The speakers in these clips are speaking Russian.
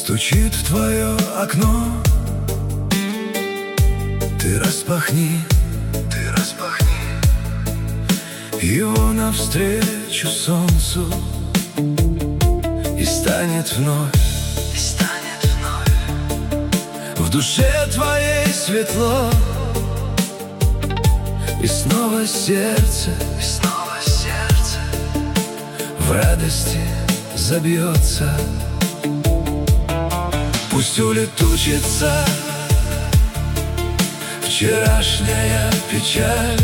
Стучит в твое окно. Ты распахни его навстречу солнцу, и станет вновь в душе твоей светло, и снова сердце в радости забьется. Пусть улетучится вчерашняя печаль,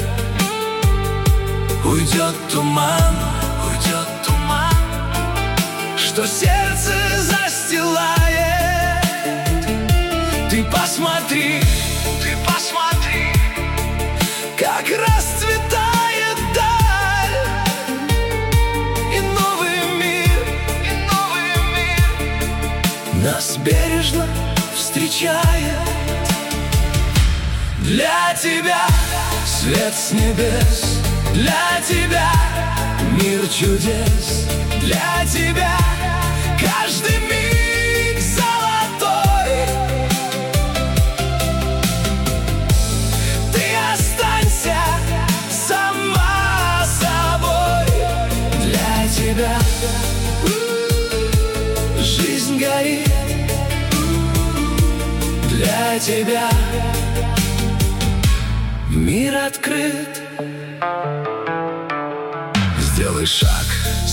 уйдет туман, что сердце застилает. Ты посмотри, как расцветает даль, и новый мир нас бережно встречает. Для тебя свет с небес, для тебя мир чудес, для тебя каждый миг золотой. Ты останься сама собой. Для тебя жизнь горит, для тебя мир открыт. Сделай шаг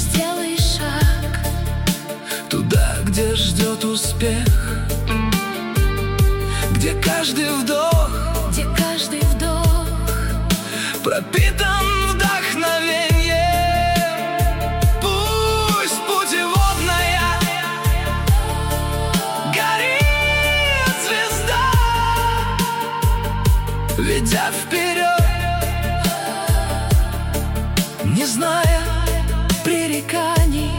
туда, где ждет успех, где каждый вдох пропитан вдохновением. Пусть путеводная горит звезда, ведя вперед, не зная пререканий.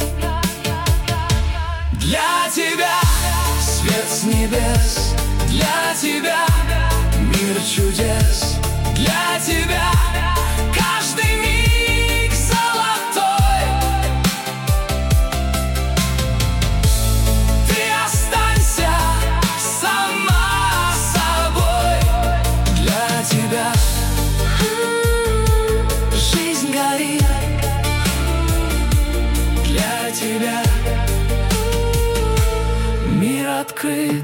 Для тебя свет с небес, для тебя мир чудес, для тебя каждый миг золотой. Ты останься сама собой. Для тебя жизнь горит, для тебя мир открыт.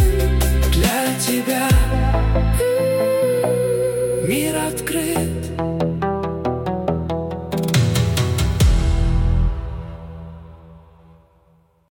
Мир открыт.